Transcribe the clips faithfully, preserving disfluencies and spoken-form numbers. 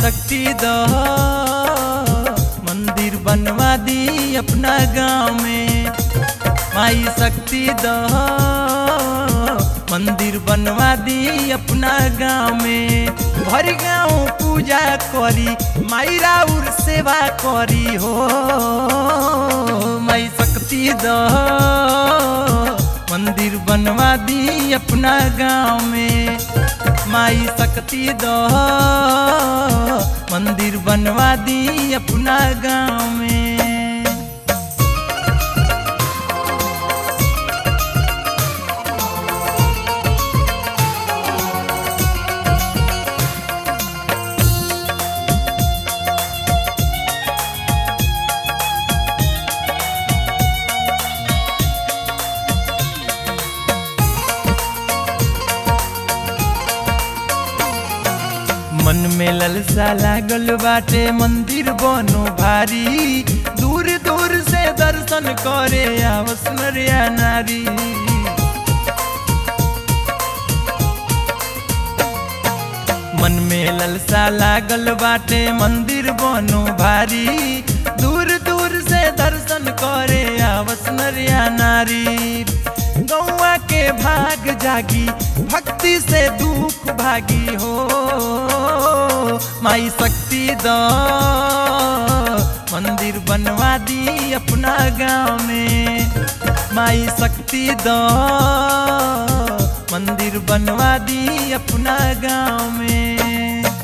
शक्ति दो मंदिर बनवा दी अपना गाँव में। माई शक्ति दो मंदिर बनवा दी अपना गाँव में। भर गाँव पूजा करी माई राउर सेवा करी हो। माई शक्ति दो मंदिर बनवा दी अपना गाँव में। माई शक्ति दो मंदिर बनवा दी अपना गाँव में। मन में ललसा लागल बाटे मंदिर बनो भारी। दूर दूर से दर्शन करे आवस नरिया नारी। मन में ललसा लागल बाटे मंदिर बनो भारी। दूर दूर से दर्शन करे आवस नरिया नारी। गौआ के भाग जागी भक्ति से दुख भागी हो। माई शक्ति दो मंदिर बनवा दी अपना गाँव में। माई शक्ति दो मंदिर बनवा दी अपना गाँव में।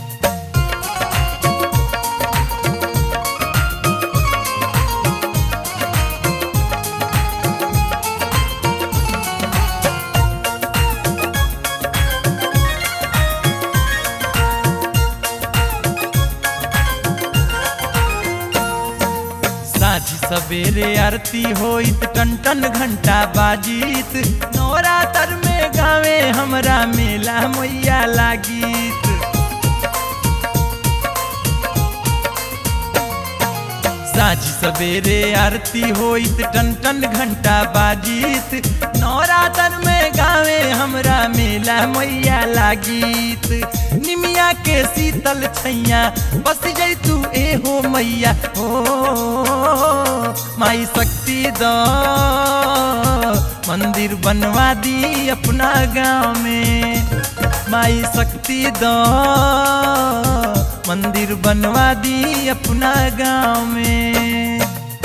साझी सवेरे आरती होइत टन टन घंटा बाजीत। नवरात्र में गावे हमरा मेला मैया लागीत। साझी सवेरे आरती होइत टन टन घंटा बाजीत। नवरात्र में गावे हमरा मेला मैया लागीत। निमिया के शीतल छैया बस जैतू ए हो मैया हो। माई शक्ति दो मंदिर बनवा दी अपना गाँव में। माई शक्ति दो मंदिर बनवा दी अपना गाँव में।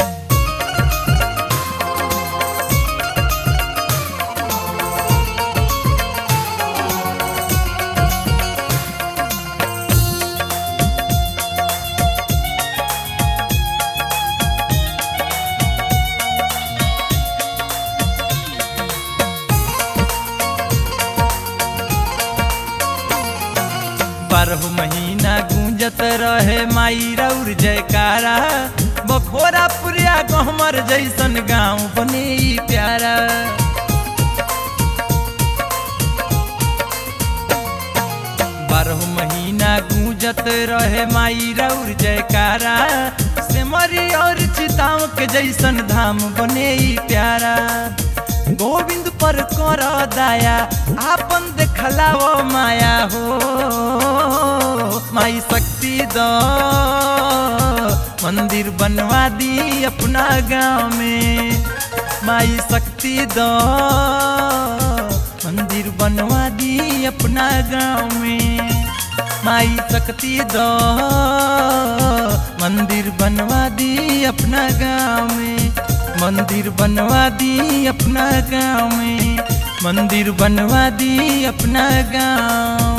बारह महीना गूंजत रहे माई राउर जयकारा। बखोरा पुरिया गहमर जैसन गाँव बने प्यारा। बारह महीना गूंजत रहे माई राउर जयकारा। सेमरी और चिताओं के जैसन धाम बने प्यारा। गोविंद पर कर दाया आपन देखलाओ माया हो। माई शक्ति दो मंदिर बनवा दी अपना गाँव में। माई शक्ति दो मंदिर बनवा दी अपना गाँव में। माई शक्ति दो मंदिर बनवा दी अपना गाँव में। मंदिर बनवा दी अपना गाँव में। मंदिर बनवा दी अपना गाँव।